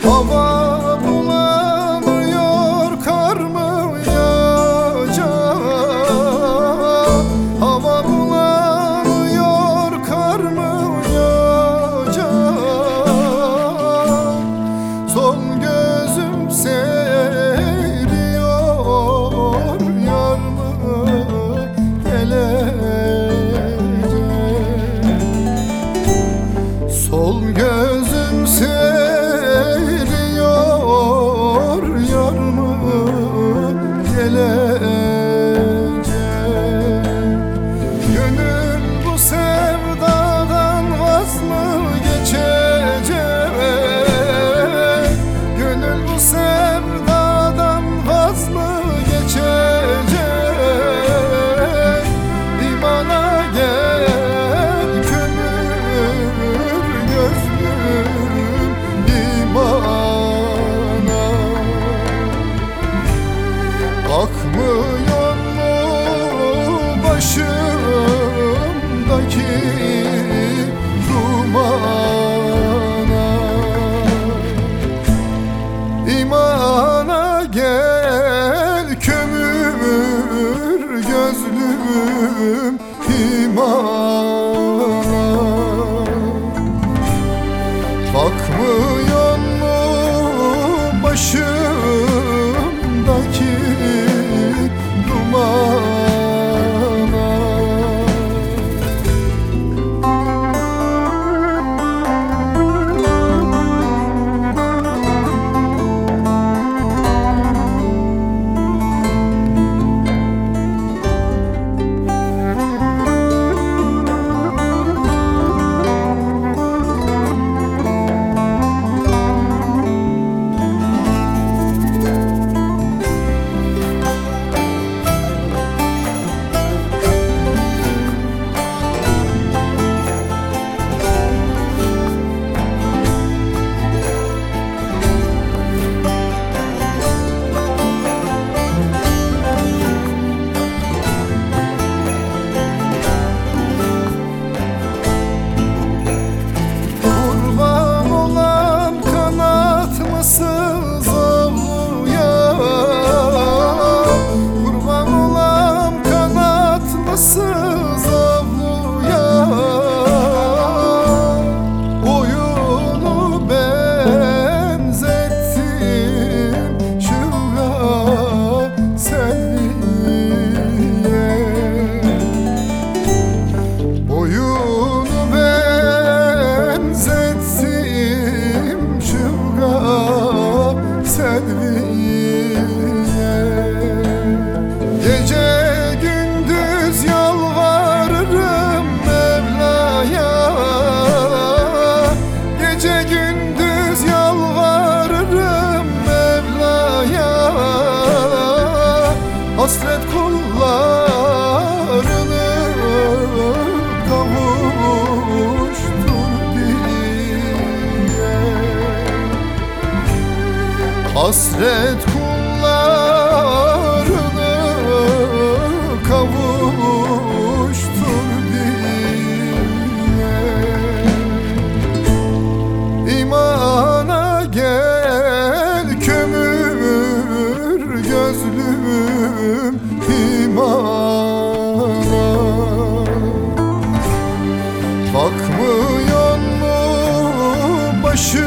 Hava bulanıyor, kar mı yağacak? Hava bulanıyor, kar mı yağacak? Sol gözüm seyrediyor, yar mı gelecek? Sol gözüm seyrediyor, yar mı gelecek? Gönül bu sevdadan vaz mı geçecek? Gönül bu sevdadan vaz mı geçecek? İmana gel kömür gözlüm, imana. Akmıyor mu başımdaki dumana? İmana gel kömür gözlüm, imana. Bakmıyor mu başımdaki dumana? Gece gündüz yalvarırım Mevla'ya, gece gündüz yalvarırım Mevla'ya. Hasret kullarını kavuştur diye. Hasret kullarını kavuştur diye. İmana gel kömür gözlüm, imana. Bakmıyor mu başım